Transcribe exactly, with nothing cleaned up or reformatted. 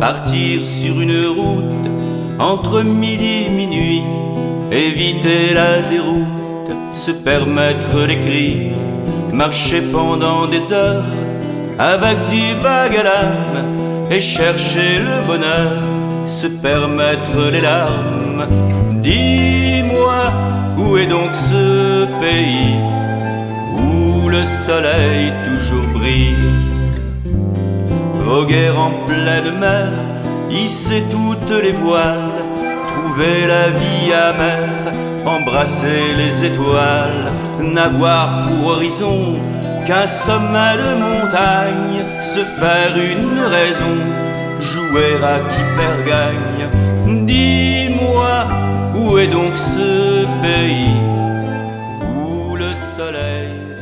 partir sur une route entre midi et minuit, éviter la déroute, se permettre les cris, marcher pendant des heures avec du vague à l'âme et chercher le bonheur, se permettre les larmes. Dis-moi, où est donc ce pays où le soleil toujours brille? Voguer en pleine mer, hisser toutes les voiles, trouver la vie amère, embrasser les étoiles, n'avoir pour horizon qu'un sommet de montagne, se faire une raison, jouer à qui perd gagne. Dis-moi, où est donc ce pays où le soleil